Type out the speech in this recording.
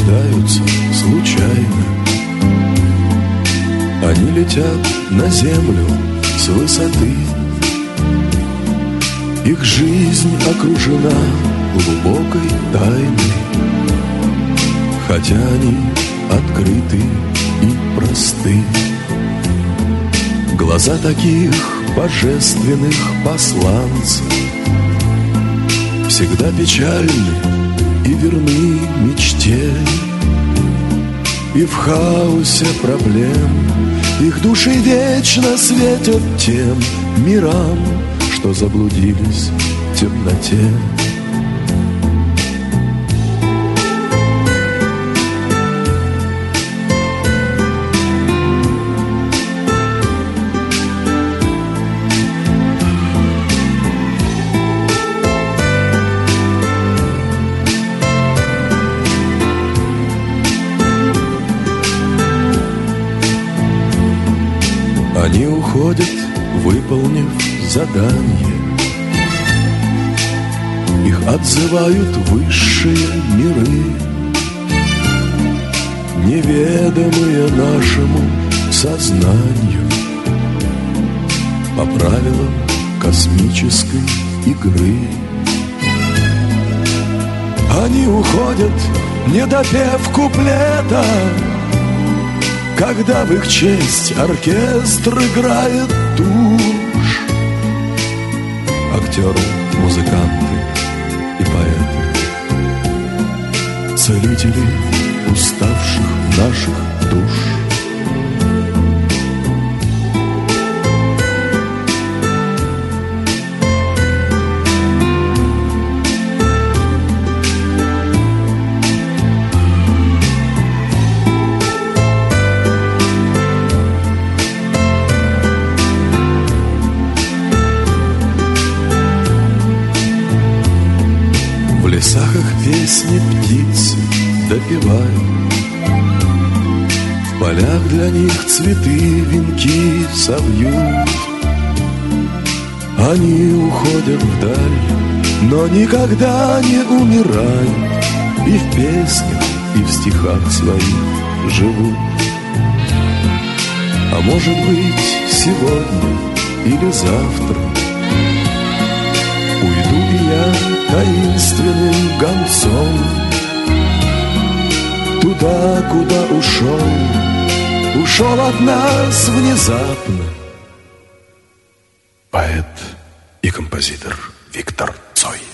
рождаются случайно. Они летят на землю с высоты. Их жизнь окружена глубокой тайной, хотя они открыты и просты. Глаза таких божественных посланцев всегда печальны и верны мечте. И в хаосе проблем их души вечно светят тем мирам, что заблудились в темноте. Они уходят, выполнив задание. Их отзывают высшие миры, неведомые нашему сознанию, по правилам космической игры. Они уходят, не допев куплета, когда в их честь оркестр играет тушь. Актеры, музыканты и поэты, целители уставших наших душ. В лесах их песни птицы допевают, в полях для них цветы венки совьют. Они уходят вдаль, но никогда не умирают, и в песнях, и в стихах своих живут. А может быть, сегодня или завтра уйду и я таинственным гонцом туда, куда ушел от нас внезапно поэт и композитор Виктор Цой.